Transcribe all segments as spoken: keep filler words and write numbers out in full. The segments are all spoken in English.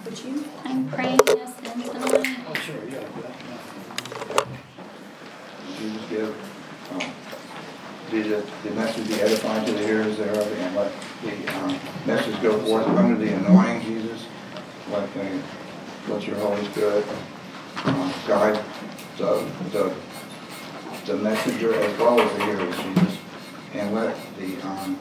Would you mind praying us in tonight? Oh, sure, yeah, yeah. Jesus give, um, be the, the message be edifying to the hearers thereof, and let the um, message go forth under the anointing, Jesus. Let, uh, let your Holy Spirit uh, guide the, the, the messenger as well as the hearers, Jesus. And let the, um,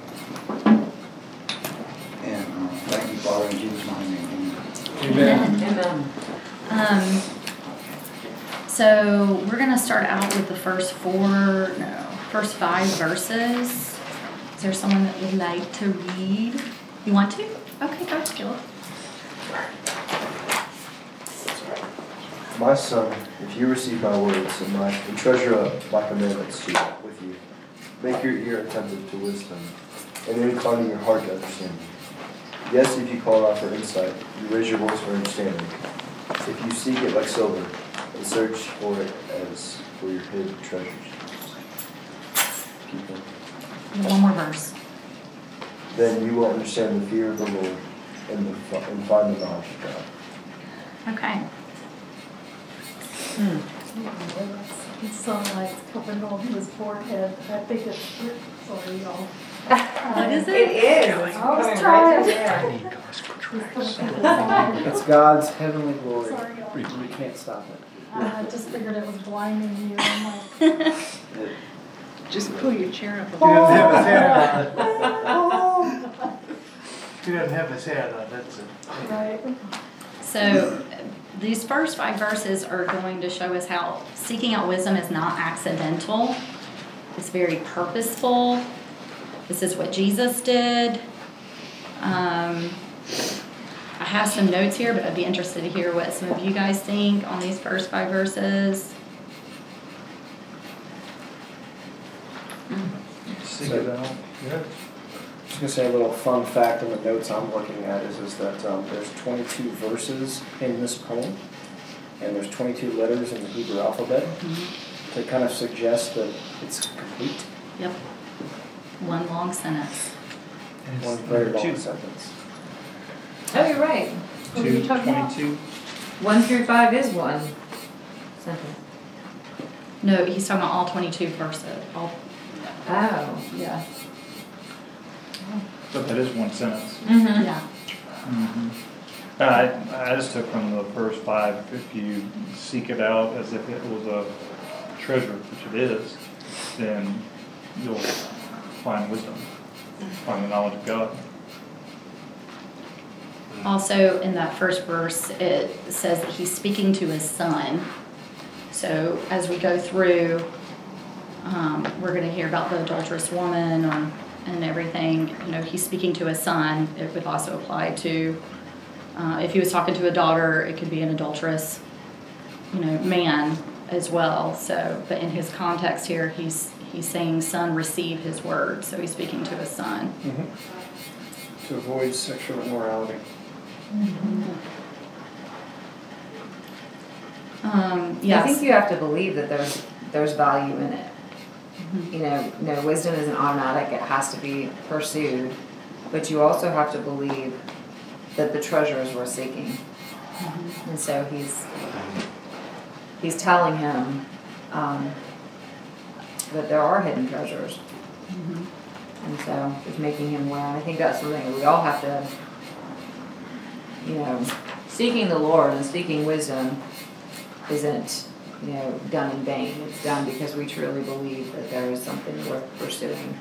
and uh, thank you, Father, in Jesus' mighty name. Amen. Amen. Um, so we're going to start out with the first four, no, first five verses. Is there someone that would like to read? You want to? Okay, go ahead, Caleb. My son, if you receive my words and, my, and treasure up my commandments to with you, make your ear attentive to wisdom, and incline your heart to understanding. Yes, if you call out for insight, you raise your voice for understanding. If you seek it like silver, and search for it as for your hidden treasures. Keep going. One more verse. Then you will understand the fear of the Lord and, the, and find the knowledge of God. Okay. Hmm. His sunlight's coming on his forehead. I think it's, sorry, y'all. What is it? It is. I was trying. It's God's heavenly glory. Sorry, y'all. We can't stop it. I just figured it was blinding you. I'm like, Just pull your chair up. He doesn't have his head on. oh. He doesn't have his head on, that's it. Right. So these first five verses are going to show us how seeking out wisdom is not accidental. It's very purposeful. This is what Jesus did. Um, I have some notes here, but I'd be interested to hear what some of you guys think on these first five verses. Seek it out. Yeah. Just gonna say a little fun fact in the notes I'm looking at is, is that um, there's twenty-two verses in this poem, and there's twenty-two letters in the Hebrew alphabet Mm-hmm. to kind of suggest that it's complete. Yep. One long sentence. One very long sentence. Oh, you're right. What are you talking about? twenty-two. One through five is one sentence. No, he's talking about all twenty-two verses. All, Oh. yeah. But that is one sentence. Mm-hmm. Yeah. Mm-hmm. I, I just took from the first five, if you seek it out as if it was a treasure, which it is, then you'll find wisdom, find the knowledge of God. Also, in that first verse, it says that he's speaking to his son. So as we go through, um, we're going to hear about the adulterous woman or, and everything. You know, he's speaking to his son. It would also apply to, uh, if he was talking to a daughter, it could be an adulterous, you know, man as well. So, but in his context here, he's he's saying, "Son, receive his word." So he's speaking to his son. Mm-hmm. To avoid sexual immorality. Mm-hmm. Um, yes. I think you have to believe that there's there's value in it. Mm-hmm. You know, no, wisdom isn't automatic. It has to be pursued. But you also have to believe that the treasure is worth seeking. Mm-hmm. And so he's he's telling him um, that there are hidden treasures. Mm-hmm. And so he's making him aware. And I think that's something that we all have to, you know, seeking the Lord and seeking wisdom isn't, you know, done in vain. It's done because we truly believe that there is something worth pursuing.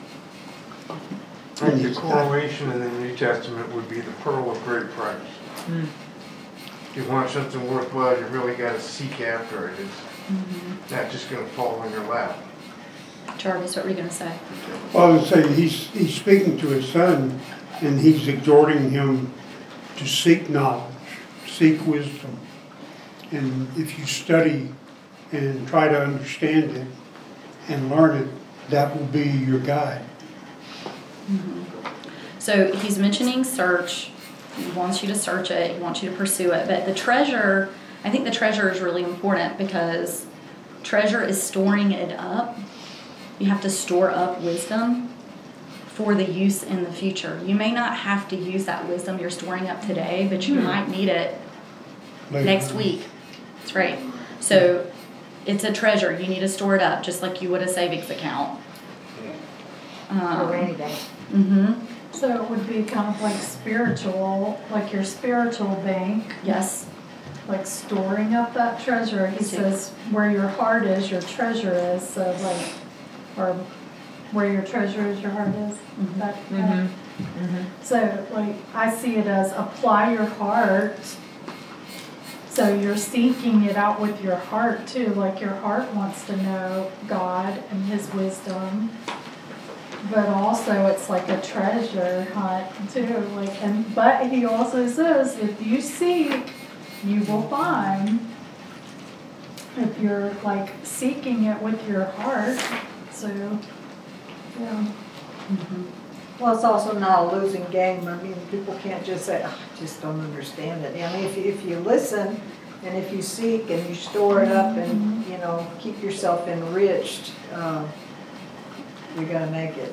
I think the correlation in the New Testament would be the pearl of great price. Mm. If you want something worthwhile, you really got to seek after it. It's Mm-hmm. not just going to fall in your lap. Jarvis, what were you going to say? Well, I would say he's, he's speaking to his son, and he's exhorting him to seek knowledge, seek wisdom. And if you study and try to understand it and learn it, that will be your guide. Mm-hmm. So he's mentioning search. He wants you to search it. He wants you to pursue it. But the treasure, I think the treasure is really important because treasure is storing it up. You have to store up wisdom for the use in the future. You may not have to use that wisdom you're storing up today, but you might need it Later. next week. That's right. So it's a treasure. You need to store it up, just like you would a savings account. For rainy day. Mm-hmm. So it would be kind of like spiritual, like your spiritual bank, Yes. like storing up that treasure. He says, where your heart is, your treasure is, so like, or where your treasure is, your heart is. Mhm. That- Mm-hmm. Mm-hmm. So like, I see it as apply your heart. So you're seeking it out with your heart too, like your heart wants to know God and His wisdom. But also it's like a treasure hunt too, like, and, but he also says, if you seek, you will find. If you're like seeking it with your heart, so, yeah. Well, it's also not a losing game. I mean, people can't just say, "Oh, I just don't understand it." I mean, if you, if you listen and if you seek and you store it up and, you know, keep yourself enriched, uh, you're gonna make it.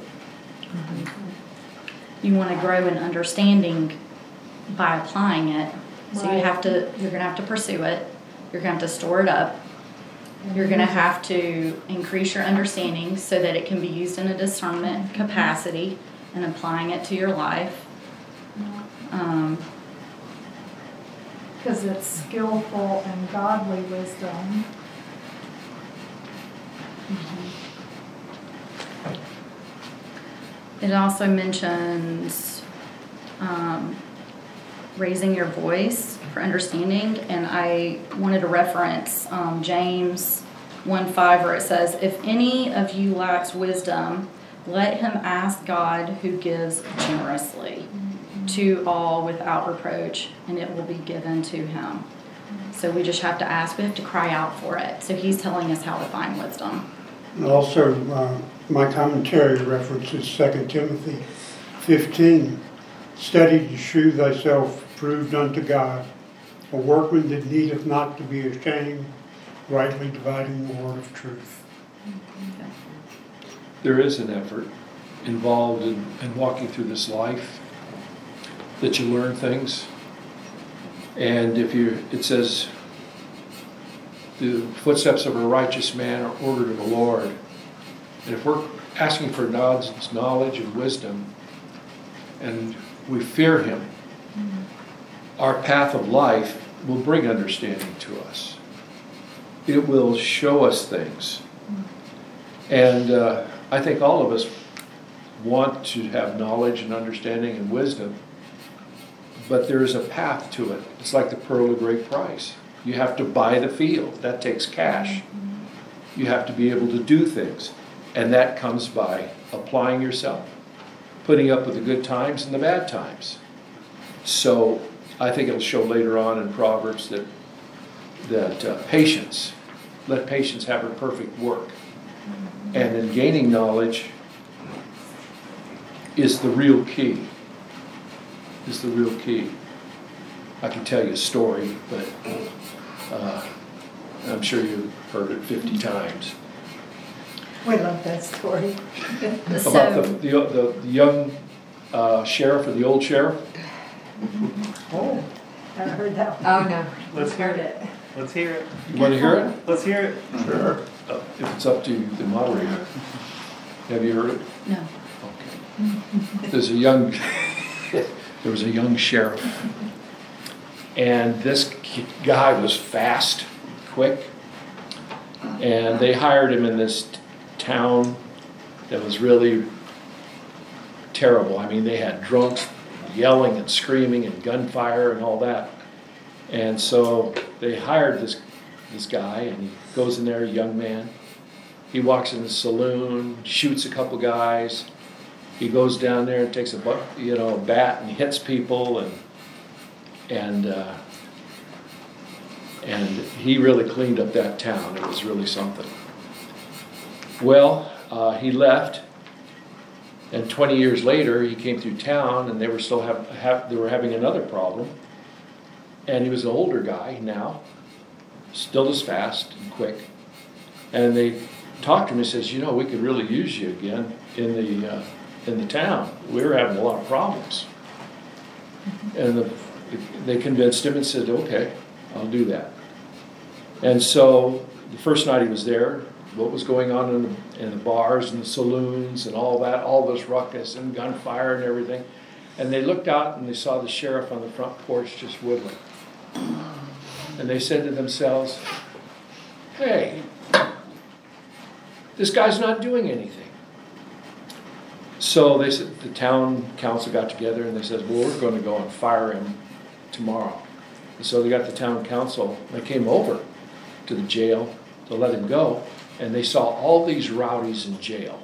You want to grow in understanding by applying it. So you Right. have to, you're going to have to pursue it. You're going to have to store it up. You're going to have to increase your understanding so that it can be used in a discernment capacity and applying it to your life. Um, Because it's skillful and godly wisdom. It also mentions um, raising your voice for understanding, and I wanted to reference um, James one five where it says, if any of you lacks wisdom, let him ask God who gives generously to all without reproach, and it will be given to him. So we just have to ask, we have to cry out for it. So he's telling us how to find wisdom. And also, uh, my commentary references Second Timothy fifteen. Study to shew thyself approved unto God, a workman that needeth not to be ashamed, rightly dividing the word of truth. There is an effort involved in, in walking through this life, that you learn things. And if you, it says, the footsteps of a righteous man are ordered of the Lord. And if we're asking for God's knowledge and wisdom, and we fear Him, our path of life will bring understanding to us. It will show us things. And uh, I think all of us want to have knowledge and understanding and wisdom, but there is a path to it. It's like the pearl of great price. You have to buy the field. That takes cash. You have to be able to do things. And that comes by applying yourself, putting up with the good times and the bad times. So I think it'll show later on in Proverbs that, that uh, patience, let patience have her perfect work. And in gaining knowledge is the real key. Is the real key. I can tell you a story, but uh, I'm sure you've heard it fifty times. We love that story. About the, So, the, the, the young uh, sheriff or the old sheriff. Oh, haven't heard that one. Oh, no. Let's hear Heard it. it. Let's hear it. You want to hear it? Let's hear it. Sure. Uh, if it's up to the moderator. Have you heard it? no. Okay. There's a young, there was a young sheriff, and this guy was fast, quick, and they hired him in this t- town that was really terrible. I mean, they had drunks yelling and screaming and gunfire and all that. And so they hired this this guy, and he goes in there, a young man. He walks in the saloon, shoots a couple guys. He goes down there and takes a bu- you know a bat and hits people, and and uh, and he really cleaned up that town. It was really something. Well, uh, he left, and twenty years later, he came through town, and they were still have, have they were having another problem. And he was an older guy now, still as fast and quick. And they talked to him and says, you know, we could really use you again in the uh, in the town. We were having a lot of problems. And the, they convinced him and said, okay, I'll do that. And so the first night he was there, what was going on in the, in the bars and the saloons and all that, all this ruckus and gunfire and everything. And they looked out and they saw the sheriff on the front porch just whittling. And they said to themselves, hey, this guy's not doing anything. So they said, the town council got together and they said, well, we're going to go and fire him tomorrow. And so they got the town council, they came over to the jail to let him go, and they saw all these rowdies in jail.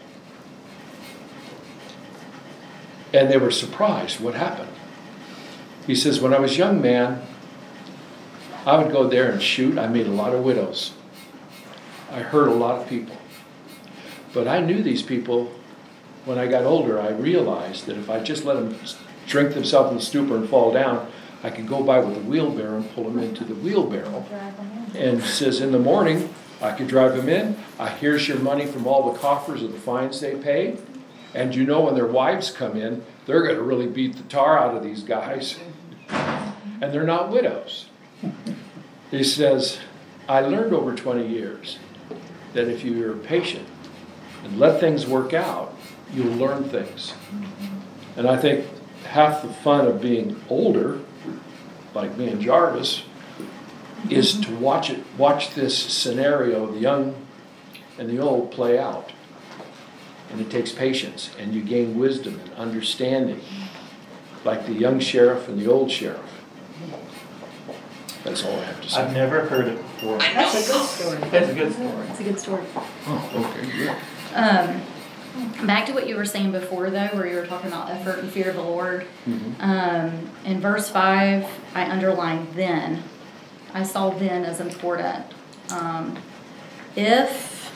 And they were surprised, what happened? He says, when I was a young man, I would go there and shoot. I made a lot of widows. I hurt a lot of people. But I knew these people. When I got older, I realized that if I just let them drink themselves in the stupor and fall down, I could go by with a wheelbarrow and pull them into the wheelbarrow. And says in the morning, I could drive them in. I here's your money from all the coffers of the fines they paid. And you know when their wives come in, they're going to really beat the tar out of these guys. And they're not widows. He says, I learned over twenty years that if you're patient and let things work out, you'll learn things. And I think half the fun of being older, like me and Jarvis, is to watch it, watch this scenario, the young and the old, play out. And it takes patience, and you gain wisdom and understanding, like the young sheriff and the old sheriff. That's all I have to say. I've never heard it before. That's a good story. That's a good story. It's a good story. Oh, okay, good. Um, back to what you were saying before, though, where you were talking about effort and fear of the Lord. Mm-hmm. Um, in verse five, I underlined then. I saw then as important. Um, if,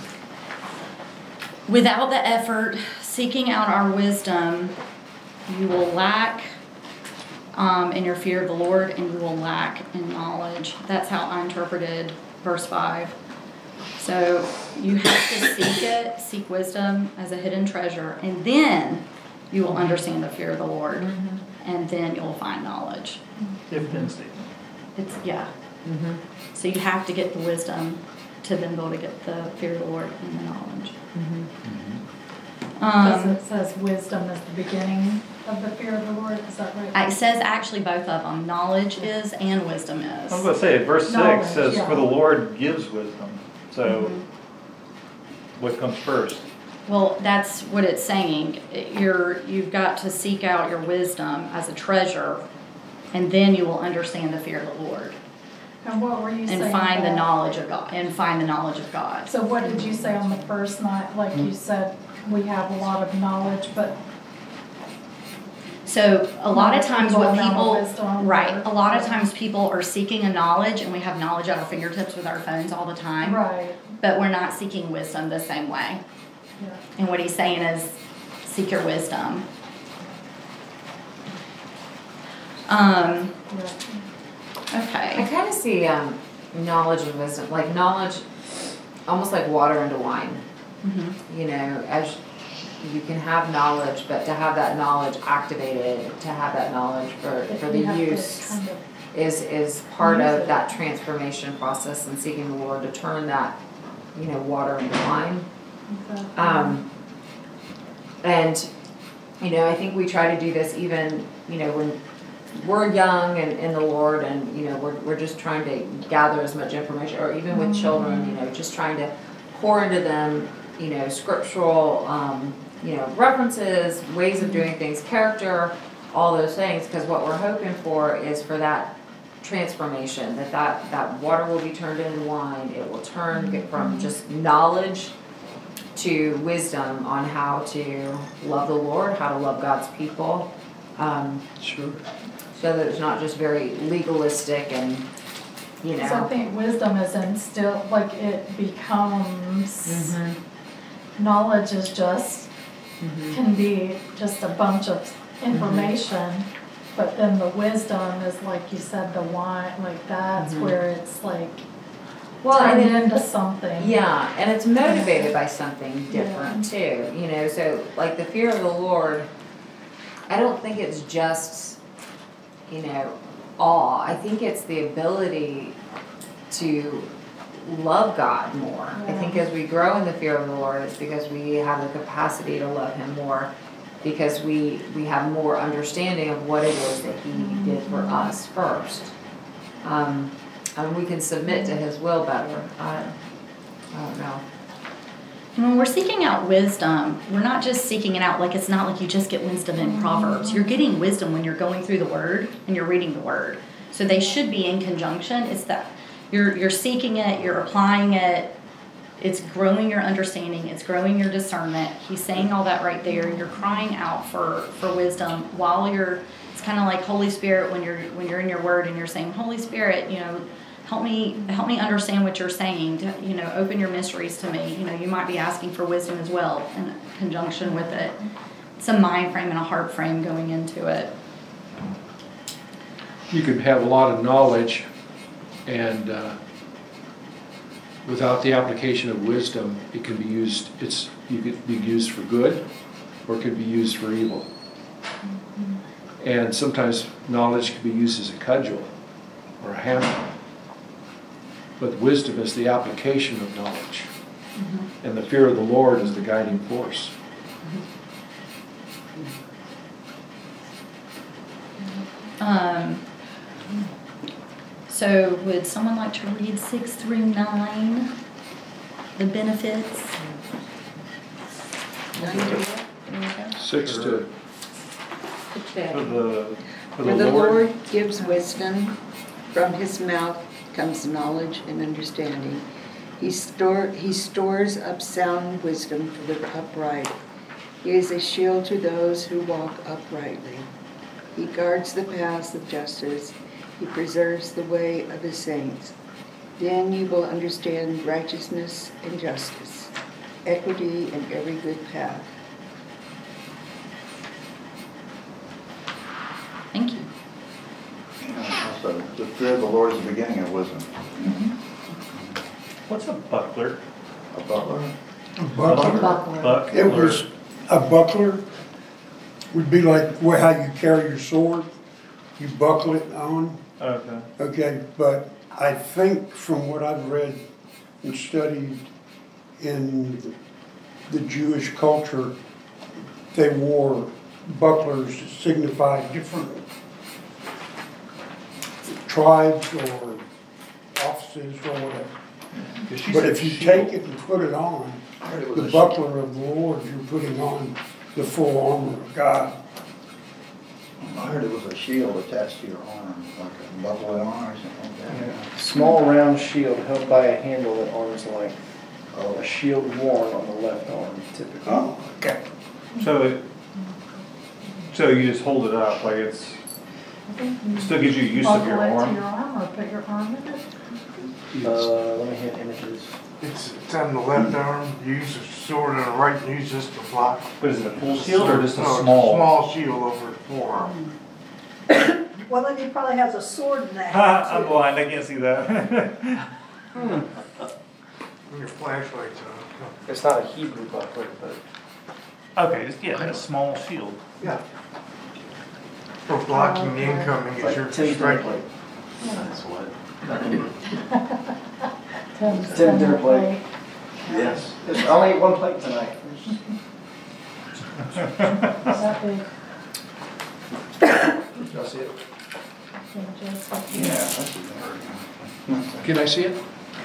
without the effort, seeking out our wisdom, you will lack um, in your fear of the Lord, and you will lack in knowledge. That's how I interpreted verse five. So you have to seek it, seek wisdom as a hidden treasure, and then you will understand the fear of the Lord, Mm-hmm. and then you'll find knowledge. If then statement. It's, yeah. Mm-hmm. So you have to get the wisdom to then be able to get the fear of the Lord and the knowledge. Because Um, it says wisdom is the beginning of the fear of the Lord, is that right? it says actually both of them, knowledge is and wisdom is. I was going to say, verse Knowledge, six says, yeah. for the Lord gives wisdom. So Mhm. what comes first? Well, that's what it's saying. You're, you've got to seek out your wisdom as a treasure, and then you will understand the fear of the Lord. And what were you saying And find the about- knowledge of God, and find the knowledge of God. So what did you say on the first night? Like you said, we have a lot of knowledge, but So a lot of times Not what equal amount people, of wisdom right, or- a lot of times people are seeking a knowledge, and we have knowledge at our fingertips with our phones all the time. right, But we're not seeking wisdom the same way. yeah. And what he's saying is, seek your wisdom. Um, yeah. I okay. kind of see um, knowledge and wisdom, like knowledge, almost like water into wine. Mhm. You know, as you can have knowledge, but to have that knowledge activated, to have that knowledge for, If for the you have to use kind of- is is part Use of it. that transformation process and seeking the Lord to turn that, you know, water into wine. Exactly. Um, and, you know, I think we try to do this even, you know, when we're young and in the Lord and, you know, we're, we're just trying to gather as much information, or even with children, you know, just trying to pour into them, you know, scriptural, um, you know, references, ways of doing things, character, all those things, because what we're hoping for is for that transformation, that that, that water will be turned into wine, it will turn get from just knowledge to wisdom on how to love the Lord, how to love God's people, um, Sure. so that it's not just very legalistic and, you So I know. think wisdom is instilled, like it becomes, Mhm. knowledge is just, Mhm. can be just a bunch of information, but then the wisdom is like you said, the wine, like that's Mhm. where it's like, Well, turn and it- into something. Yeah, and it's motivated by something different too, you know, so like the fear of the Lord, I don't think it's just, you know, awe. I think it's the ability to love God more. I think as we grow in the fear of the Lord, it's because we have the capacity to love Him more, because we, we have more understanding of what it is that He did for us first. Um, and we can submit to His will better. I, I don't know. When we're seeking out wisdom, we're not just seeking it out, like it's not like you just get wisdom in Proverbs. You're getting wisdom when you're going through the Word and you're reading the Word. So they should be in conjunction. It's that you're you're seeking it, you're applying it, it's growing your understanding, it's growing your discernment. He's saying all that right there. You're crying out for, for wisdom while you're, it's kind of like Holy Spirit when you're when you're in your Word and you're saying, Holy Spirit, you know, Help me, help me understand what you're saying. To, you know, open your mysteries to me. You know, you might be asking for wisdom as well in conjunction with it. It's a mind frame and a heart frame going into it. You can have a lot of knowledge and uh, without the application of wisdom, it can be used, it's, you could be used for good or it could be used for evil. And sometimes knowledge can be used as a cudgel or a hammer. But wisdom is the application of knowledge. Mm-hmm. And the fear of the Lord is the guiding force. Um, so would someone like to read six through nine, the benefits? Six to, For the, for For the the Lord, Lord gives wisdom, from His mouth comes knowledge and understanding. He store, he stores up sound wisdom for the upright. He is a shield to those who walk uprightly. He guards the paths of justice. He preserves the way of His saints. Then you will understand righteousness and justice, equity and every good path. Thank you. So the fear of the Lord is the beginning of wisdom. what's a buckler? A butler. A buckler, Buckler. Buck. it was, a buckler would be like wh- how you carry your sword, you buckle it on, Okay. okay, but I think from what I've read and studied in the Jewish culture, they wore bucklers to signify different tribes or offices or whatever. She But said if you shield. take it and put it on, I heard it was the a buckler of the Lord, you're putting on the full armor of God. I heard it was a shield attached to your arm, like a buckle it on or something like that. Yeah. Small round shield held by a handle at arm's length. Oh, A shield worn on the left arm typically. Oh, okay. So it, so you just hold it up, like it's, it still gives you use of your Buckle it to arm? your arm or put your arm in it. Uh, let me hit images. It's, it's on the left arm, you use a sword on the right, and use this to block. But is it a full shield or just a No, it's small? Small shield over the forearm. Well, then he probably has a sword in that Ha, hand I'm too. blind, I can't see that. And your flashlight's on. It's not a Hebrew buckler, but Okay, just, yeah, a small shield. Yeah. For blocking the incoming it's as like you're Tim's striking. plate. That's what. Tim's Tim dinner dinner plate. Yes. There's only one plate tonight. That big. Y'all see it? yeah, that's it. can I see it?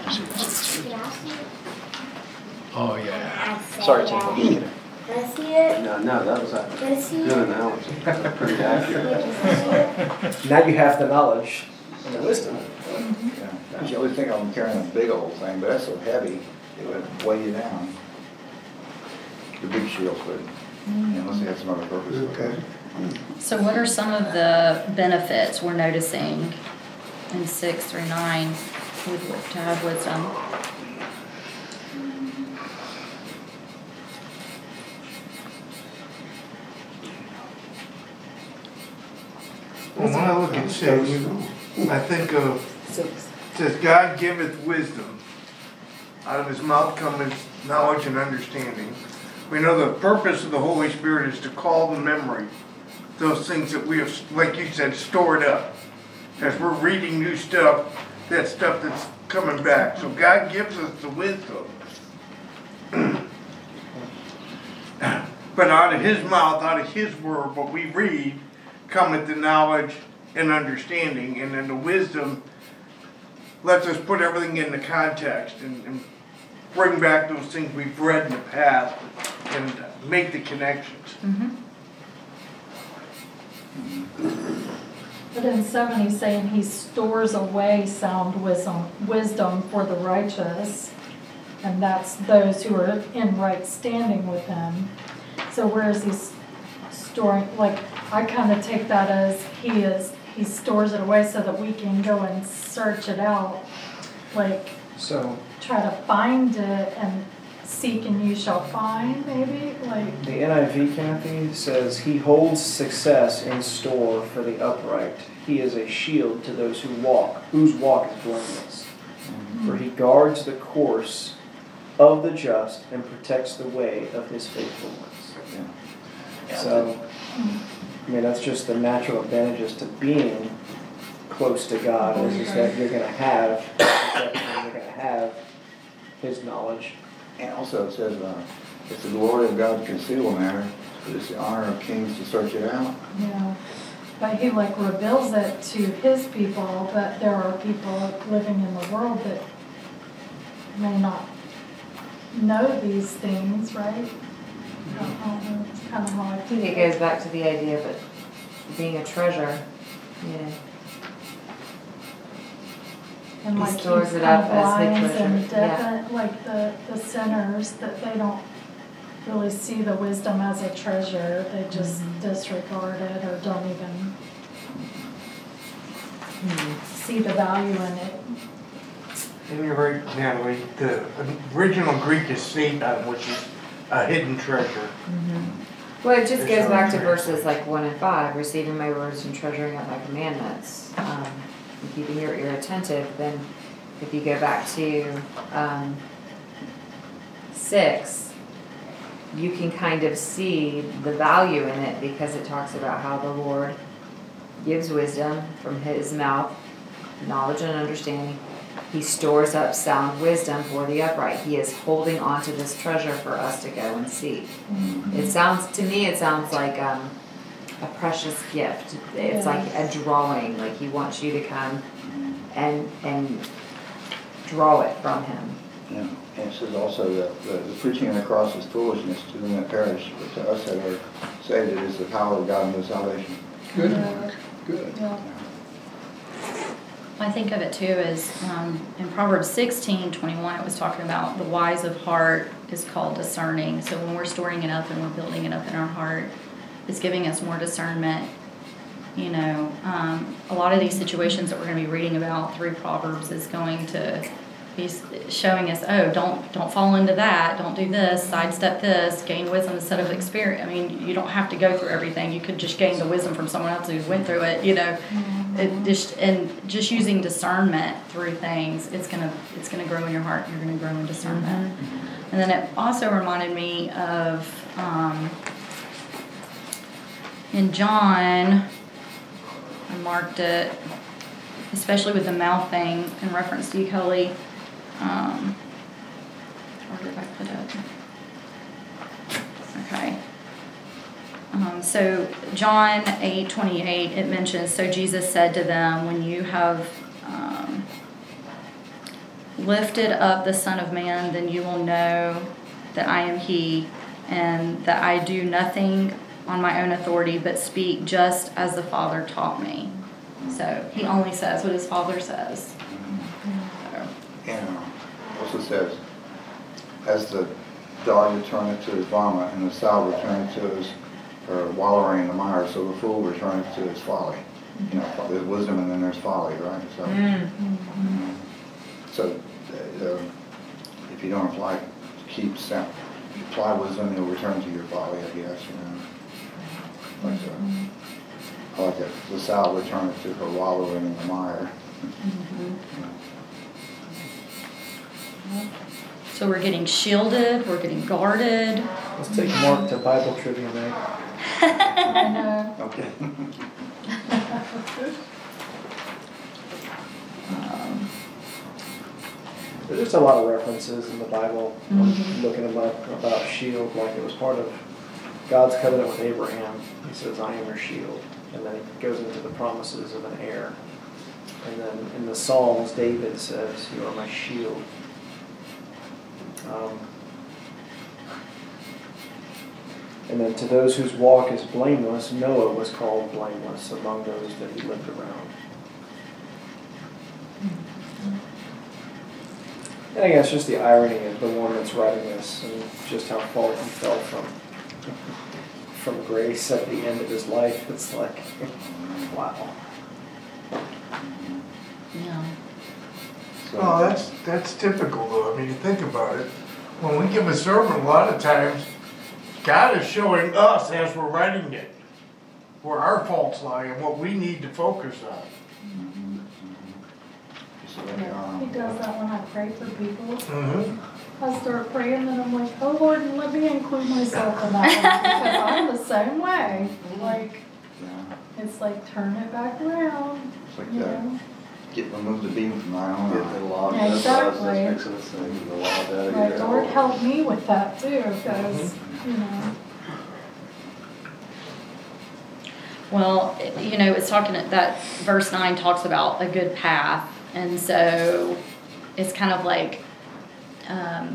Oh, yeah. Sorry, Tim. I'm just kidding. Can I see it? No, no, that was a Can I see good it? analogy. That's pretty accurate. Can I see it? Now you have the knowledge and the wisdom. Yeah. You always think I'm carrying a big old thing, but that's so heavy, it would weigh you down. The big shields would, unless they had some other purpose. Okay. So what are some of the benefits we're noticing in six through nine with, to have wisdom? Well, when I look at six, I think of, Six. it says God giveth wisdom. out of his mouth cometh knowledge and understanding. We know the purpose of the Holy Spirit is to call to memory those things that we have, like you said, stored up. As we're reading new stuff, that stuff that's coming back. So God gives us the wisdom. But out of his mouth, out of his word, what we read, cometh the knowledge and understanding. And then the wisdom lets us put everything into context and, and bring back those things we've read in the past and make the connections. Mm-hmm. But in seven, he's saying he stores away sound wisdom, wisdom for the righteous, and that's those who are in right standing with him. So where is he s- storing, like, I kind of take that as he is, he stores it away so that we can go and search it out, like, So try to find it and seek and you shall find, maybe, like, the N I V, Kathy, says he holds success in store for the upright. He is a shield to those who walk, whose walk is blameless. For he guards the course of the just and protects the way of his faithful ones. So, I mean, that's just the natural advantages to being close to God, is just that you're going to have protection, you're going to have his knowledge. And also it says, uh, it's the glory of God to conceal a matter, but it's the honor of kings to search it out. yeah. But he like reveals it to his people, but there are people living in the world that may not know these things, right? I don't know, it's kind of how I I think it feel. goes back to the idea of it being a treasure, you know. And He like he's stores it kind up of as the blinds and treasure, yeah. deafens, like the, the sinners, that they don't really see the wisdom as a treasure, they just Mhm. disregard it or don't even Mhm. see the value in it. And you're right, Natalie, the original Greek is Satan, which is a hidden treasure. Well, it just There's goes no back to treasure. verses like one and five, receiving my words and treasuring up my commandments, um, and keeping your ear attentive. Then, if you go back to um, six, you can kind of see the value in it because it talks about how the Lord gives wisdom from his mouth, knowledge and understanding. He stores up sound wisdom for the upright. He is holding on to this treasure for us to go and seek. It sounds, to me, it sounds like um, a precious gift. It's like a drawing, like he wants you to come and and draw it from him. Yeah. And it says also that the, the preaching of the cross is foolishness to them that perish, but to us that are saved, it is the power of God and the salvation. Good, Yeah. good. Yeah. I think of it too as um, in Proverbs sixteen twenty-one, it was talking about the wise of heart is called discerning. So when we're storing it up and we're building it up in our heart, it's giving us more discernment. You know, um, a lot of these situations that we're going to be reading about through Proverbs is going to be showing us, oh, don't don't fall into that, don't do this, sidestep this, gain wisdom instead of experience. I mean, you don't have to go through everything. You could just gain the wisdom from someone else who went through it. You know, it just and just using discernment through things, it's gonna it's gonna grow in your heart. You're gonna grow in discernment. And then it also reminded me of um, in John. I marked it, especially with the mouth thing in reference to you, Kelly. Um, where did I put it? Okay. Um, so John eight twenty-eight, it mentions, so Jesus said to them, when you have um, lifted up the Son of Man, then you will know that I am He, and that I do nothing on my own authority, but speak just as the Father taught me. So he only says what his Father says. So. And uh, also says, as the dog returneth to his vomit, and the sow returneth to his or wallowing in the mire, so the fool returneth to his folly. You know, there's wisdom and then there's folly, right? So, Mm. so uh, if you don't apply, keep sound, if you apply wisdom, you'll return to your folly, I guess. You know, like uh, I like that. The sow returneth to her wallowing in the mire. Mm-hmm. You know. So we're getting shielded, we're getting guarded. Let's take Mark to Bible trivia night. I know. Okay. Um, There's just a lot of references in the Bible. Mhm. I'm looking about, about shield, like it was part of God's covenant with Abraham. He says, I am your shield. And then he goes into the promises of an heir. And then in the Psalms, David says, you are my shield. Um, and then to those whose walk is blameless, Noah was called blameless among those that he lived around. I think that's just the irony of the one that's writing this and just how far he fell from from grace at the end of his life. It's like, wow. Yeah. Well, that's, that's typical though. I mean, you think about it. When we give a sermon, a lot of times, God is showing us as we're writing it where our faults lie and what we need to focus on. So, Yeah, He um, does that when I pray for people. Mm-hmm. I start praying and I'm like, oh Lord, let me include myself in that one because I'm the same way. Like, yeah, it's like turn it back around, it's like you that. know? Get, remove the beam from my own Get eye. the law, Yeah, that's what I was exactly. just fixing to say, get the law out of Like, here. Lord, help me with that too, because, you know. Well, it- you know, it's talking, that verse nine talks about a good path. And so it's kind of like, um,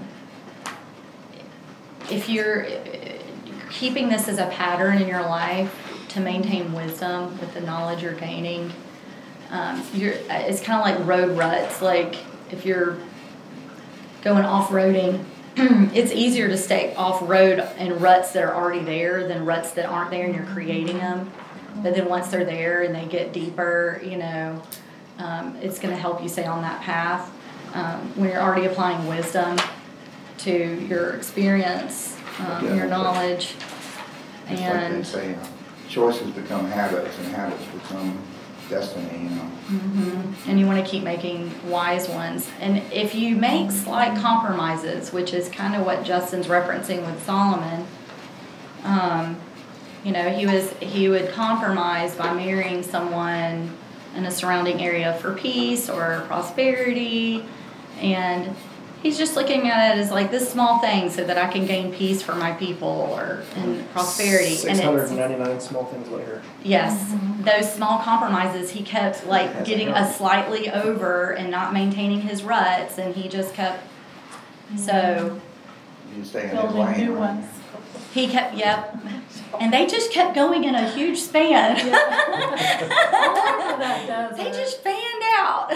if you're keeping this as a pattern in your life to maintain wisdom with the knowledge you're gaining, um, you're, it's kind of like road ruts. Like if you're going off-roading, it's easier to stay off-road in ruts that are already there than ruts that aren't there and you're creating them. But then once they're there and they get deeper, you know, um, it's going to help you stay on that path. Um, when you're already applying wisdom to your experience, um, Yeah, your that's right. knowledge, It's like they and say, uh, choices become habits and habits become destiny, you know. mhm. and you want to keep making wise ones. And if you make slight compromises, which is kind of what Justin's referencing with Solomon, um, you know, he was he would compromise by marrying someone in a surrounding area for peace or prosperity, and he's just looking at it as like this small thing so that I can gain peace for my people or and prosperity. six And hundred it's, ninety-nine small things later. yes, those small compromises he kept like getting us slightly over and not maintaining his ruts, and he just kept so You stay in his Building lane, new right? ones. he kept yep, and they just kept going in a huge span. That does They it. just fanned out.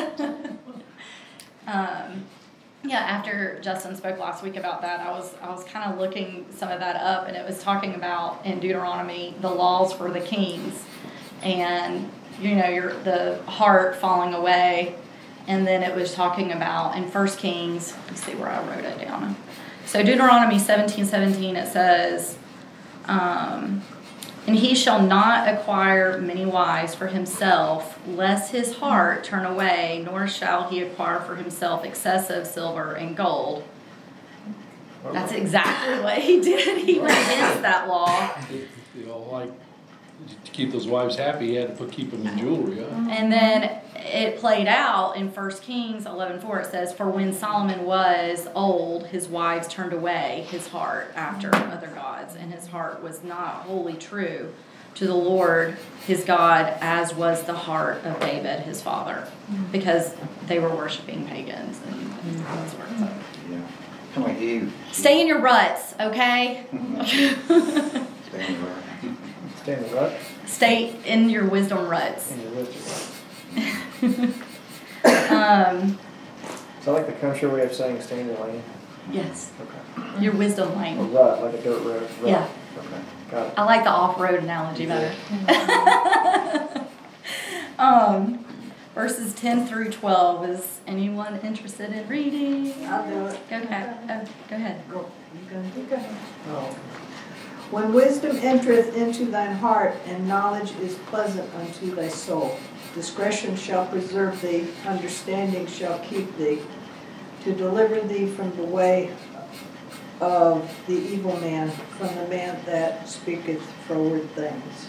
um, yeah, after Justin spoke last week about that, I was I was kind of looking some of that up, and it was talking about in Deuteronomy the laws for the kings, and you know your the heart falling away, and then it was talking about in First Kings. Let me see where I wrote it down. So Deuteronomy seventeen seventeen it says. Um, And he shall not acquire many wives for himself, lest his heart turn away, nor shall he acquire for himself excessive silver and gold. That's exactly what he did. He went against that law. You know, like, to keep those wives happy, he had to put, keep them in jewelry, huh? And then it played out in First Kings eleven four. It says, for when Solomon was old, his wives turned away his heart after other gods, and his heart was not wholly true to the Lord his God, as was the heart of David his father, because they were worshiping pagans and that sort of stuff. Yeah. Kind of like Eve. Stay in your ruts, okay? Stay in the rut. Stay in the rut Stay in your wisdom ruts. and your wisdom. Um, Is that like the country way of saying stay in your lane? yes, Okay. your wisdom A lane. rut, like a dirt road. Rut. Yeah. Okay, got it. I like the off-road analogy better. um, verses ten through twelve. Is anyone interested in reading? I'll do it. Go ahead. Oh, go ahead. Go. You gonna do it? Oh. When wisdom entereth into thine heart, and knowledge is pleasant unto thy soul, discretion shall preserve thee, understanding shall keep thee. to deliver thee from the way of the evil man, from the man that speaketh froward things.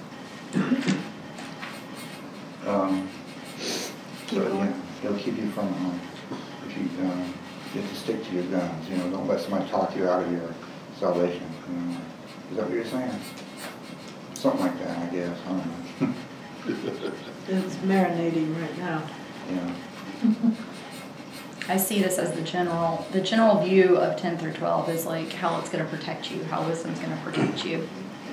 Um, Keep but, going. yeah, He'll keep you from, um, if you, um, you have to stick to your guns, you know, don't let somebody talk you out of your salvation, you know. Is that what you're saying? Something like that, I guess, I don't know. It's marinating right now. Yeah. I see this as the general, the general view of ten through twelve is like how it's gonna protect you, how wisdom's gonna protect you.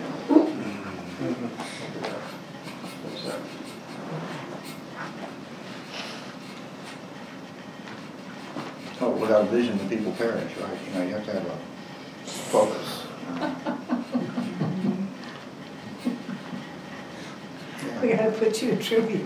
Oh, without vision, the people perish, right? You know, you have to have a focus. uh, We gotta put you in trivia.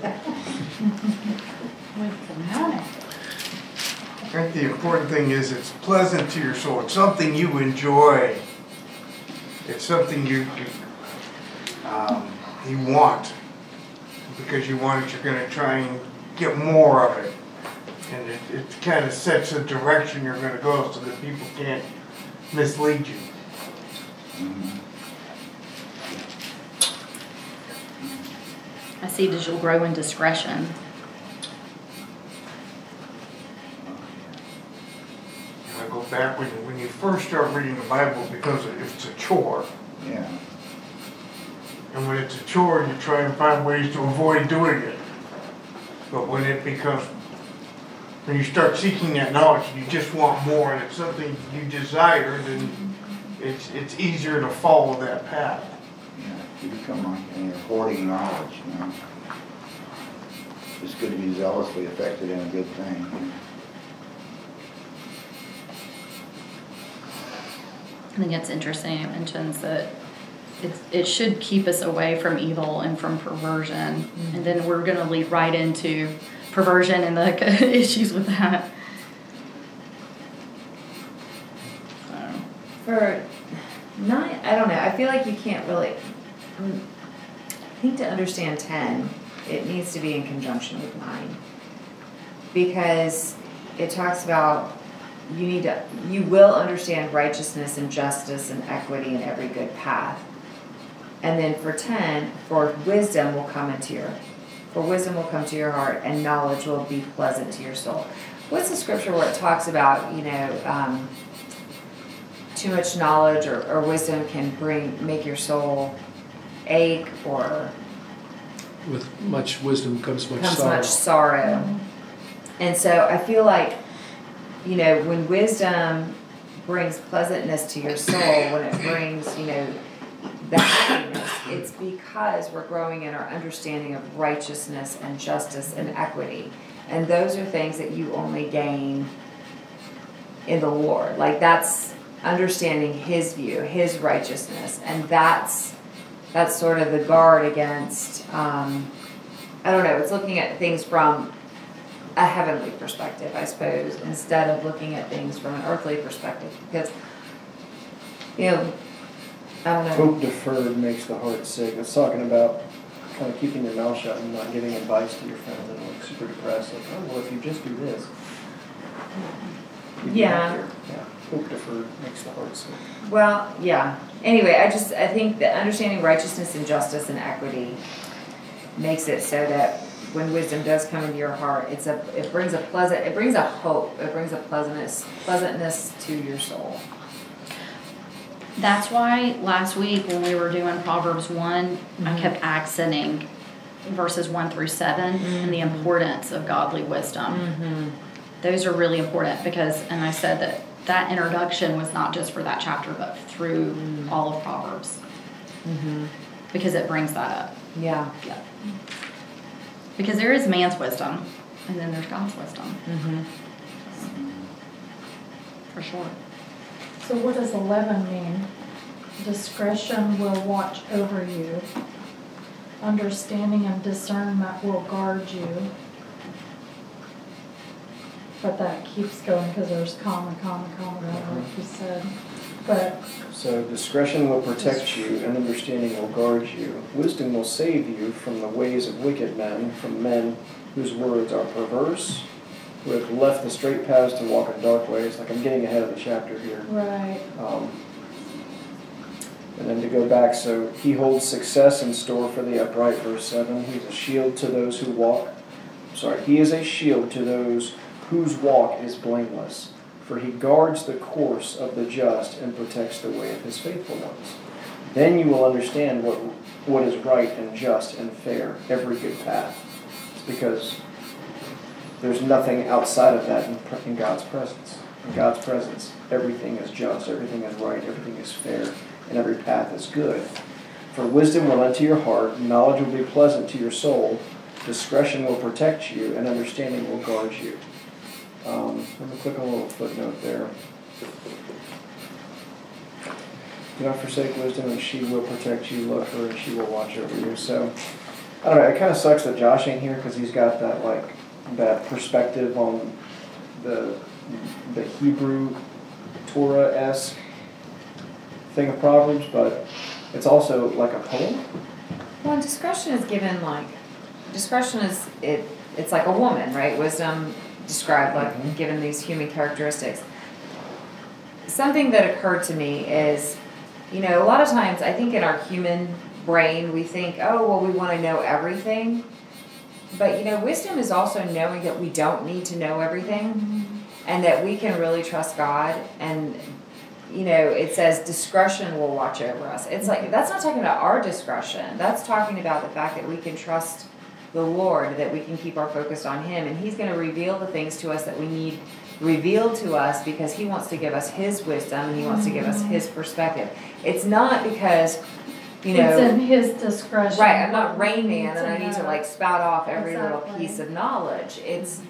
I think the important thing is it's pleasant to your soul. It's something you enjoy. It's something you you, um, you want. Because you want it, you're going to try and get more of it. And it, it kind of sets the direction you're going to go so that people can't mislead you. mhm. I see that you'll grow in discretion. And I go back when, when you first start reading the Bible because it's a chore. Yeah. And when it's a chore, you try and find ways to avoid doing it. But when it becomes, when you start seeking that knowledge, you just want more, and it's something you desire, then it's it's easier to follow that path. Yeah, you become like, and you're hoarding knowledge, you know. It's good to be zealously affected in a good thing. I think it's interesting, it mentions that it's, it should keep us away from evil and from perversion. Mm-hmm. And then we're gonna lead right into perversion and the issues with that. So, For nine, I don't know, I feel like you can't really, mm, I think to understand ten, it needs to be in conjunction with nine. Because it talks about you need to, you will understand righteousness and justice and equity in every good path. And then for ten, for wisdom will come into your, for wisdom will come to your heart and knowledge will be pleasant to your soul. What's the scripture where it talks about, you know, um, too much knowledge or, or wisdom can bring, make your soul ache, or With much wisdom comes much comes sorrow. much sorrow. And so I feel like, you know, when wisdom brings pleasantness to your soul, when it brings, you know, the happiness, it's because we're growing in our understanding of righteousness and justice and equity. And those are things that you only gain in the Lord. Like, that's understanding His view, His righteousness. And that's that's sort of the guard against, um, I don't know, it's looking at things from a heavenly perspective, I suppose, instead of looking at things from an earthly perspective. Because, you know, I don't know. Hope deferred makes the heart sick. It's talking about kind of keeping your mouth shut and not giving advice to your friends and like super depressed. Like, oh, well, if you just do this. you'd be Yeah. happier. Yeah. Hope deferred makes the heart sick. Well, yeah. Anyway, I just, I think that understanding righteousness and justice and equity makes it so that when wisdom does come into your heart, it's a, it brings a pleasant, it brings a hope, it brings a pleasantness, pleasantness to your soul. that's why last week when we were doing Proverbs one, I Mhm. kept accenting verses one through seven and the importance of godly wisdom. Mm-hmm. Those are really important because, and I said that that introduction was not just for that chapter, but through all of Proverbs, Mm-hmm. because it brings that up. Yeah. Yeah. Because there is man's wisdom, and then there's God's wisdom, Mm-hmm. for sure. So what does eleven mean? Discretion will watch over you. Understanding and discernment will guard you. But that keeps going because there's comma, comma, comma, like you said. But So discretion will protect you, and understanding will guard you. Wisdom will save you from the ways of wicked men, from men whose words are perverse, who have left the straight paths to walk in dark ways. Like I'm getting ahead of the chapter here. Right. Um, and then to go back, so he holds success in store for the upright, verse seven. He's a shield to those who walk. Sorry, he is a shield to those whose walk is blameless. For he guards the course of the just and protects the way of his faithful ones. Then you will understand what what is right and just and fair, every good path. It's because there's nothing outside of that in, in God's presence. In God's presence, everything is just, everything is right, everything is fair, and every path is good. For wisdom will enter your heart, knowledge will be pleasant to your soul, discretion will protect you, and understanding will guard you. Um, let me click on a little footnote there. Do not forsake wisdom, and she will protect you. Love her, and she will watch over you. So, I don't know. It kind of sucks that Josh ain't here because he's got that like that perspective on the the Hebrew Torah-esque thing of Proverbs, but it's also like a poem. Well, discretion is given like discretion is it. It's like a woman, right? Wisdom described like Mm-hmm. given these human characteristics. Something that occurred to me is, you know, a lot of times I think in our human brain we think, oh, well, we want to know everything. But, you know, wisdom is also knowing that we don't need to know everything and that we can really trust God. And, you know, it says discretion will watch over us. It's like, that's not talking about our discretion. That's talking about the fact that we can trust the Lord, that we can keep our focus on Him. And He's going to reveal the things to us that we need revealed to us because He wants to give us His wisdom and He wants to give us His perspective. It's not because, you know, It's in His discretion. right, I'm not what we Rain need Man and I need to know. like spout off every little Exactly. piece of knowledge. It's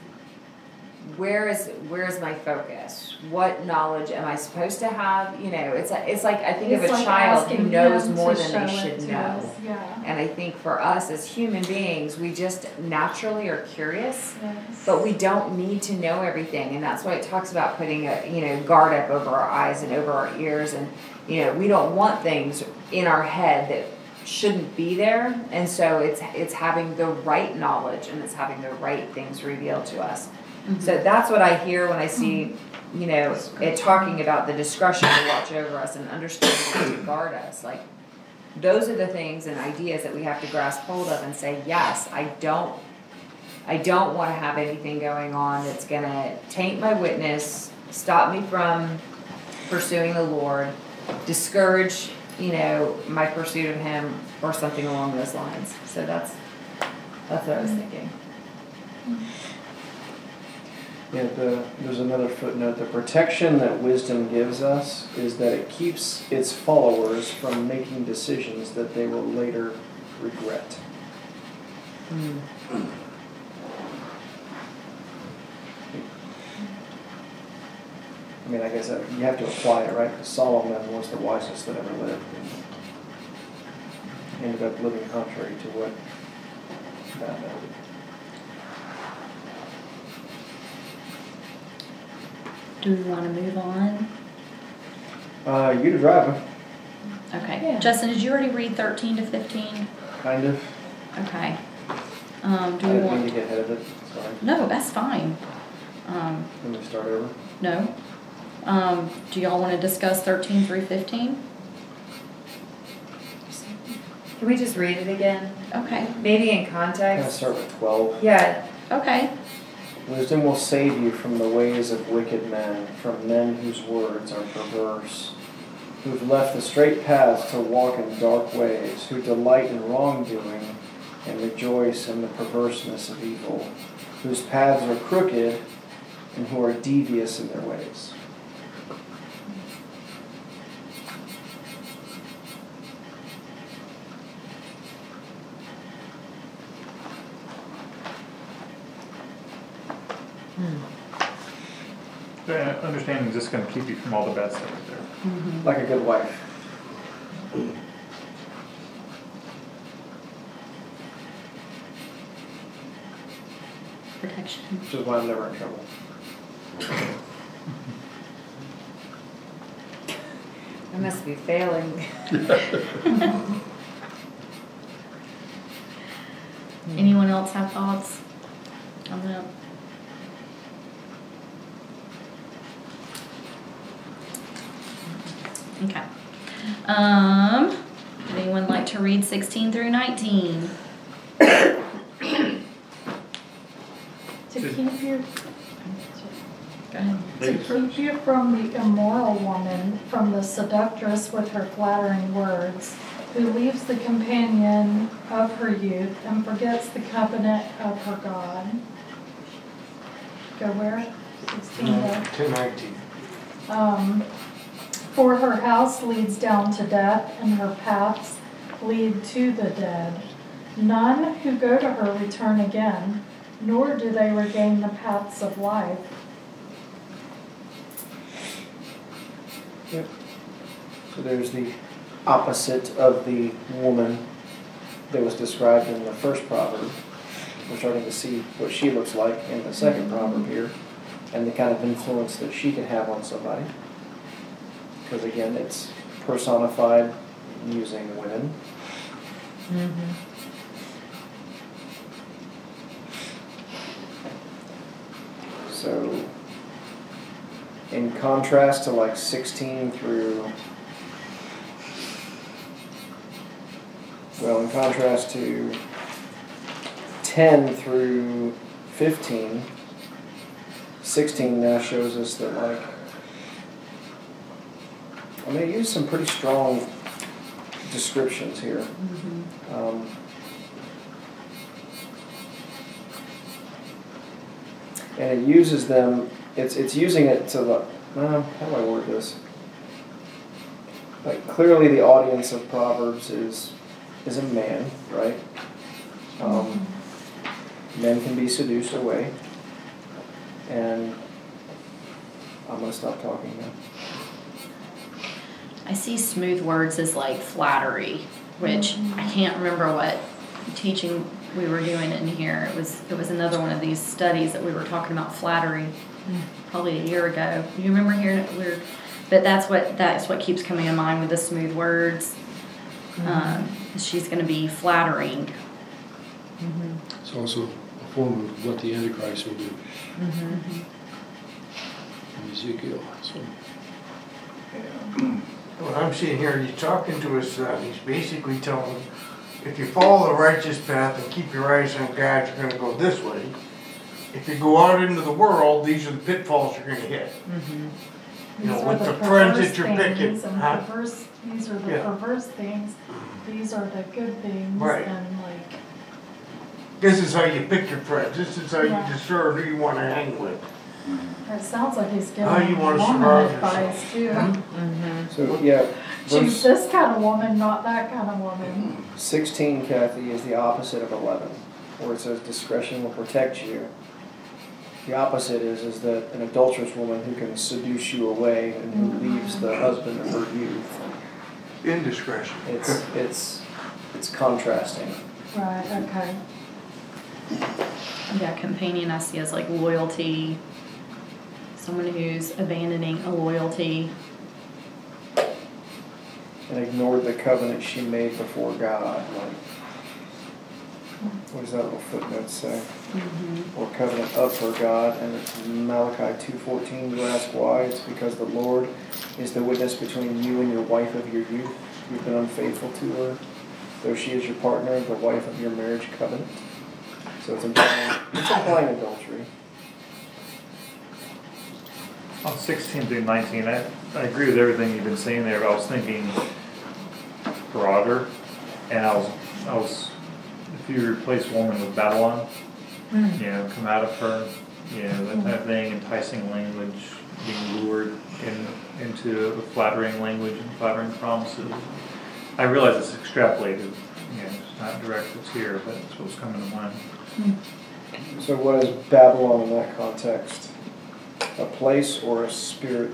where is where is my focus? What knowledge am I supposed to have? You know, it's a, it's like I think of It's a like child who asking knows Him more to than they show it should to know. us. Yeah. And I think for us as human beings, we just naturally are curious, Yes. but we don't need to know everything. And that's why it talks about putting a, you know, guard up over our eyes and over our ears. And, you know, we don't want things in our head that shouldn't be there. And so it's, it's having the right knowledge and it's having the right things revealed to us. Mm-hmm. So that's what I hear when I see, you know, it talking about the discretion to watch over us and understanding to guard us. Like, those are the things and ideas that we have to grasp hold of and say, yes, I don't, I don't want to have anything going on that's going to taint my witness, stop me from pursuing the Lord, discourage, you know, my pursuit of Him or something along those lines. So that's, that's what I was thinking. Yeah, the, there's another footnote. The protection that wisdom gives us is that it keeps its followers from making decisions that they will later regret. Mm. I mean, I guess that, you have to apply it, right? Because Solomon was the wisest that ever lived. And ended up living contrary to what God noted. Do we want to move on? Uh, you to drive them, Okay. Yeah. Justin, did you already read thirteen to fifteen? kind of. Okay. Um, do I we didn't mean want? to get ahead of it, sorry. No, that's fine. Um, Let me start over. no. Um, do y'all want to discuss thirteen through fifteen? Can we just read it again? Okay. Maybe in I'm gonna context? start with twelve. Yeah. Okay. Wisdom will save you from the ways of wicked men, from men whose words are perverse, who've left the straight paths to walk in dark ways, who delight in wrongdoing and rejoice in the perverseness of evil, whose paths are crooked and who are devious in their ways. Uh, Understanding is just gonna keep you from all the bad stuff right there. Mm-hmm. Like a good wife. Protection. Which is why I'm never in trouble. I must be failing. Anyone else have thoughts on that? Okay. Um, would anyone like to read sixteen through nineteen? To keep you, Go ahead. to keep you from the immoral woman, from the seductress with her flattering words, who leaves the companion of her youth and forgets the covenant of her God. Go where? Sixteen, go. To nineteen. Um, for her house leads down to death, and her paths lead to the dead. None who go to her return again, nor do they regain the paths of life. Yep. So there's the opposite of the woman that was described in the first proverb. We're starting to see what she looks like in the second proverb here, and the kind of influence that she can have on somebody. Because again, it's personified using women. Mm-hmm. So, in contrast to like sixteen through, well, in contrast to ten through fifteen, sixteen now shows us that, like, I mean, it used some pretty strong descriptions here. Mm-hmm. Um, and it uses them, it's it's using it to, the, uh, how do I word this? Like, clearly the audience of Proverbs is is a man, right? Um, men can be seduced away. And I'm going to stop talking now. I see smooth words as like flattery, which I can't remember what teaching we were doing in here. It was it was another one of these studies that we were talking about flattery, probably a year ago. You remember hearing it? We were, but that's what that's what keeps coming in mind with the smooth words. Mm-hmm. Um, she's going to be flattering. Mm-hmm. It's also a form of what the Antichrist will do Mm-hmm. in Ezekiel. So, What I'm seeing here, he's talking to his son, he's basically telling him, if you follow the righteous path and keep your eyes on God, you're gonna go this way. If you go out into the world, these are the pitfalls you're gonna hit. Mm-hmm. You know, These with are the friends perverse that you're picking, things and huh? perverse- These are the Yeah. perverse things, these are the good things, Right. and like, This is how you pick your friends, this is how you Right. discern who you wanna hang with. it sounds like he's How you giving wanna woman surround advice too. Mm-hmm. So, yeah, Choose verse this kind of woman, not that kind of woman. sixteen, Kathy, is the opposite of eleven, where it says discretion will protect you. The opposite is is that an adulterous woman who can seduce you away and who leaves the husband of her youth. Indiscretion. It's it's it's contrasting. Right, okay. Yeah, companion I see as like loyalty. Someone who's abandoning a loyalty. And ignored the covenant she made before God. Like, what does that little footnote say? Mm-hmm. Or covenant of her God, and it's Malachi two fourteen. You ask why? It's because the Lord is the witness between you and your wife of your youth. You've been unfaithful to her, though she is your partner, the wife of your marriage covenant. So it's implying, it's implying adultery. On sixteen through nineteen, I, I agree with everything you've been saying there, but I was thinking broader, and I was, I was, if you replace woman with Babylon, Mm. you know, come out of her, you know, that kind of thing, enticing language, being lured in, into flattering language and flattering promises. I realize it's extrapolated, you know, it's not direct, it's here, but it's what's coming to mind. So what is Babylon in that context? A place or a spirit?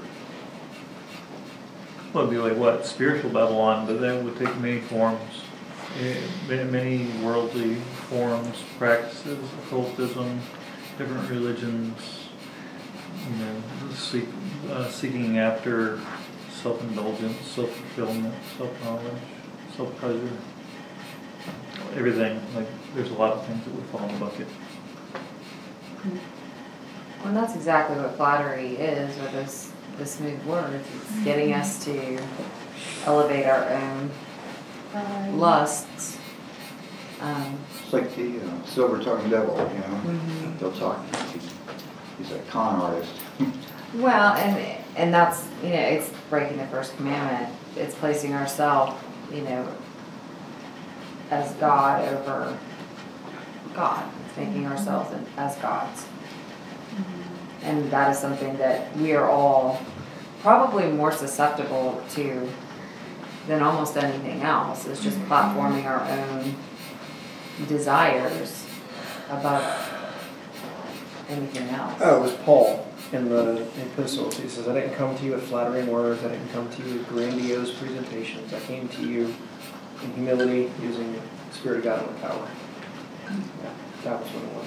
Well, it'd be like what, spiritual Babylon, but then it would take many forms, eh, many, many worldly forms, practices, occultism, different religions, you know, seek, uh, seeking after self-indulgence, self-fulfillment, self-knowledge, self-pleasure, everything. Like, there's a lot of things that would fall in the bucket. Well, that's exactly what flattery is, with this the smooth words. It's getting us to elevate our own lusts. Um, It's like the uh, silver-tongued devil, you know? Mhm. They'll talk, he's, he's a con artist. Well, and and that's, you know, it's breaking the first commandment. It's placing ourselves, you know, as God over God. It's making ourselves in- as gods. And that is something that we are all probably more susceptible to than almost anything else. It's just platforming our own desires above anything else. Oh, it was Paul in the epistles. He says, I didn't come to you with flattering words. I didn't come to you with grandiose presentations. I came to you in humility, using the Spirit of God and power. Yeah, that was what it was.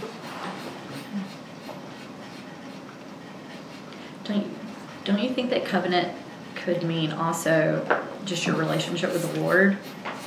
Don't you, don't you think that covenant could mean also just your relationship with the Lord?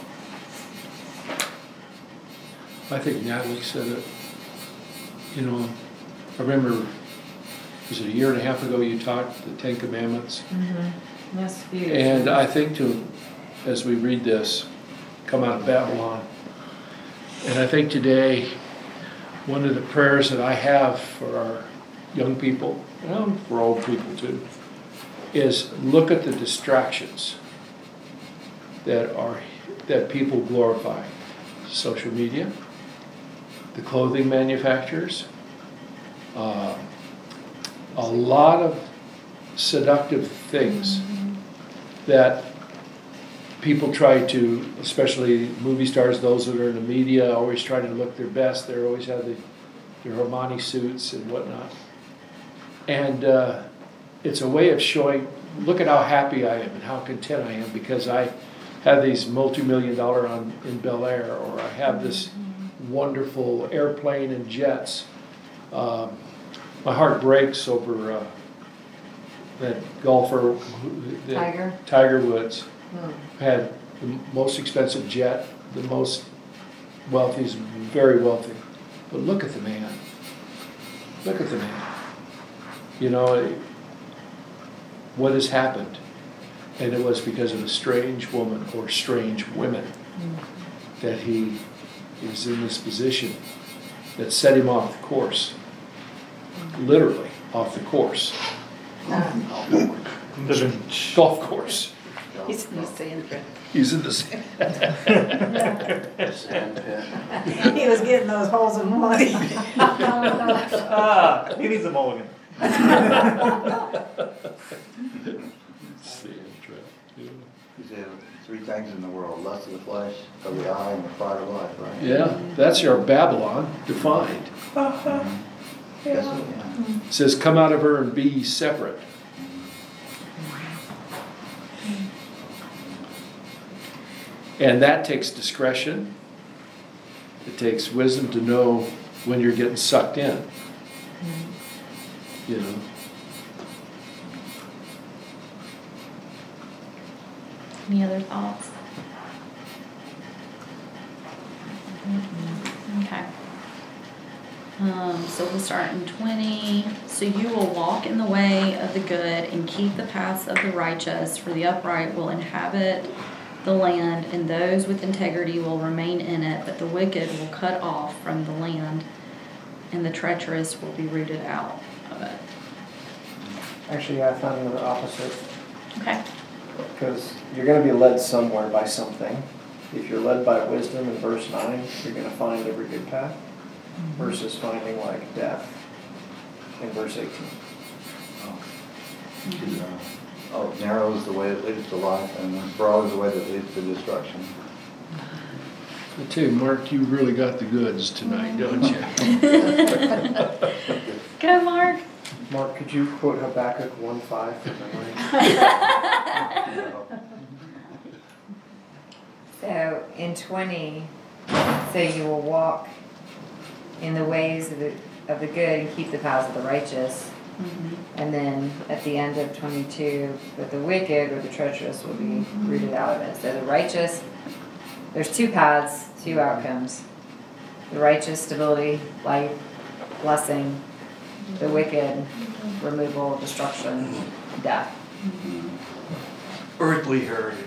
I think Natalie said it, you know, I remember, was it a year and a half ago you taught the Ten Commandments? Mm-hmm. Yes, beautiful. And I think to, as we read this, come out of Babylon, and I think today, one of the prayers that I have for our young people, and for old people too, is look at the distractions that are, that people glorify. Social media, the clothing manufacturers, uh, a lot of seductive things that people try to, especially movie stars, those that are in the media, always try to look their best. They always have the, their Armani suits and whatnot. And uh, it's a way of showing, look at how happy I am and how content I am because I have these multi-million dollar on in Bel Air, or I have this wonderful airplane and jets. Um, my heart breaks over uh, that golfer, who- that Tiger? Tiger Woods, Hmm. had the most expensive jet, the most wealthy, he's very wealthy. But look at the man. Look at the man. You know, what has happened? And it was because of a strange woman or strange women that he is in this position that set him off the course. Literally off the course. Golf course. He's in the sand pit. He's in the sand. Sand pit. He was getting those holes in one. Ah, he needs a mulligan. He said three things in the world, lust of the flesh, of the eye, and the pride of life, right? Yeah, that's your Babylon defined. Mm-hmm. Guess what, yeah. It says, come out of her and be ye separate. And that takes discretion. It takes wisdom to know when you're getting sucked in. You know. Any other thoughts? Okay. Um, so we'll start in twenty. So you will walk in the way of the good and keep the paths of the righteous, for the upright will inhabit the land, and those with integrity will remain in it, but the wicked will cut off from the land, and the treacherous will be rooted out of it. Actually, I found another opposite. Okay. Because you're going to be led somewhere by something. If you're led by wisdom in verse nine, you're going to find every good path, versus finding like death in verse eighteen. Uh, Oh, narrow is the way that leads to life, and broad is the way that leads to destruction. I tell you, Mark, you really got the goods tonight, don't you? Go, Mark. Mark, could you quote Habakkuk one five for memory? So in twenty, say you will walk in the ways of the, of the good and keep the paths of the righteous. Mm-hmm. And then at the end of twenty-two, but the wicked or the treacherous will be rooted out of it. So the righteous, there's two paths, two outcomes. The righteous, stability, life, blessing. the wicked, removal, destruction, death. Earthly heritage.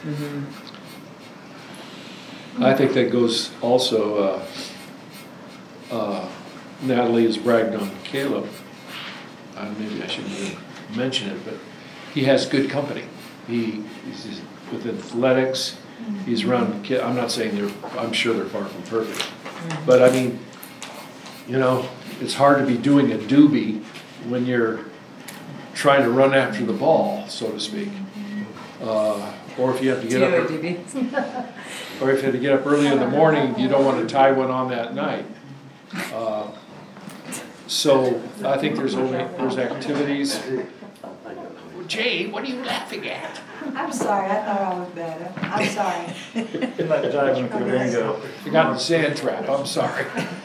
I think that goes also, uh, uh, Natalie has bragged on Caleb. Uh, maybe I shouldn't even mention it, but he has good company. He, he's with athletics, he's around, ki- I'm not saying they're, I'm sure they're far from perfect. But I mean, you know, it's hard to be doing a doobie when you're trying to run after the ball, so to speak. Uh, or if you have to get up, or if you have to get up early in the morning, you don't want to tie one on that night. Uh, So I think there's only, there's activities. Jay, what are you laughing at? I'm sorry, I thought I was better. I'm sorry. Isn't that jiving with the bingo? You got in the sand trap, I'm sorry.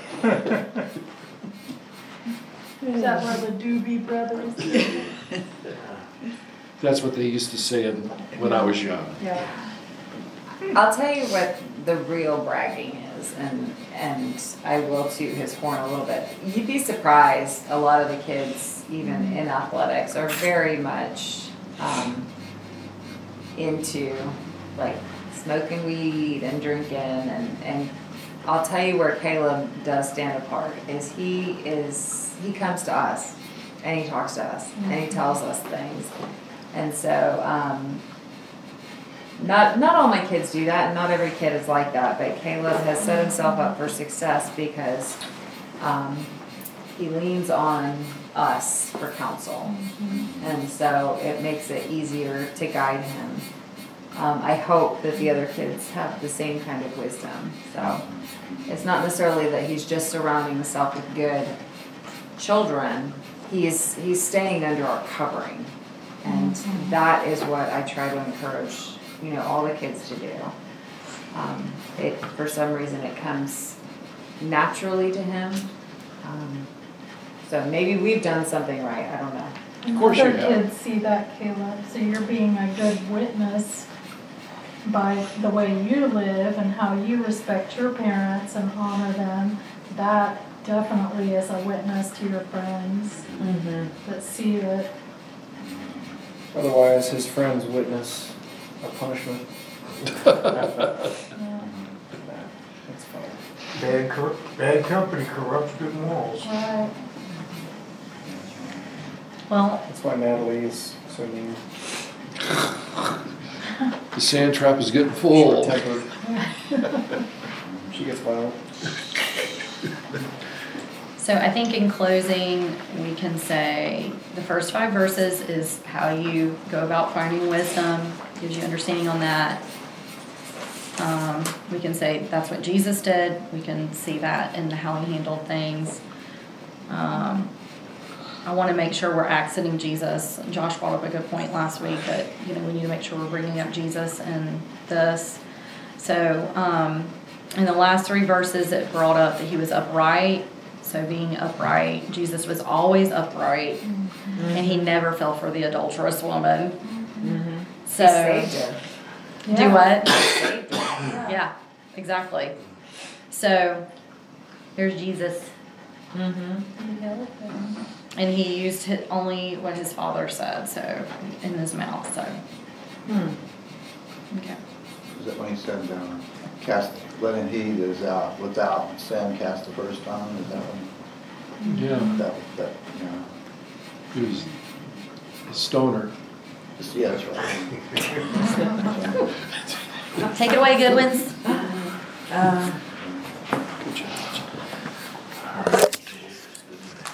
Is that where the Doobie Brothers? That's what they used to say in- when I was young. Yeah. I'll tell you what the real bragging is, and and I will toot his horn a little bit. You'd be surprised, a lot of the kids, even in athletics, are very much um, into like smoking weed and drinking, and, and I'll tell you where Caleb does stand apart is he is he comes to us and he talks to us and he tells us things, and so. Um, Not not all my kids do that, and not every kid is like that. But Caleb has set himself up for success because um, he leans on us for counsel, and so it makes it easier to guide him. Um, I hope that the other kids have the same kind of wisdom. So it's not necessarily that he's just surrounding himself with good children. He's he's staying under our covering, and that is what I try to encourage. You know, all the kids to do. Um, it, for some reason, it comes naturally to him. Um, so maybe we've done something right. I don't know. And Of course you other have. kids see that, Caleb, so you're being a good witness by the way you live and how you respect your parents and honor them. That definitely is a witness to your friends Mm-hmm. that see it. Otherwise, his friends witness a punishment. Yeah. That's fine. Bad, cor- bad company corrupts good morals. Right. Well, That's why Natalie is so mean. The sand trap is getting full. Short-tempered. She gets violent. so I think in closing, we can say the first five verses is how you go about finding wisdom, gives you understanding on that. Um, we can say that's what Jesus did. We can see that in how he handled things. Um, I want to make sure we're accenting Jesus. Josh brought up a good point last week that, you know, we need to make sure we're bringing up Jesus in this. So, um, in the last three verses, it brought up that he was upright. So being upright, Jesus was always upright, mm-hmm. and he never fell for the adulterous woman. Mm-hmm. So, he saved her. Do Yeah. what? He saved her. Yeah, exactly. So, here's Jesus. Mm-hmm. And he used it only what his father said, so in his mouth. So, Hmm. okay. Is that when he said, uh, cast, letting he that is out without sin cast the first stone? Is that when, Yeah, that, that, you know, he was a stoner. just- yeah, that's right. Take it away, Goodwins. Uh, Good job.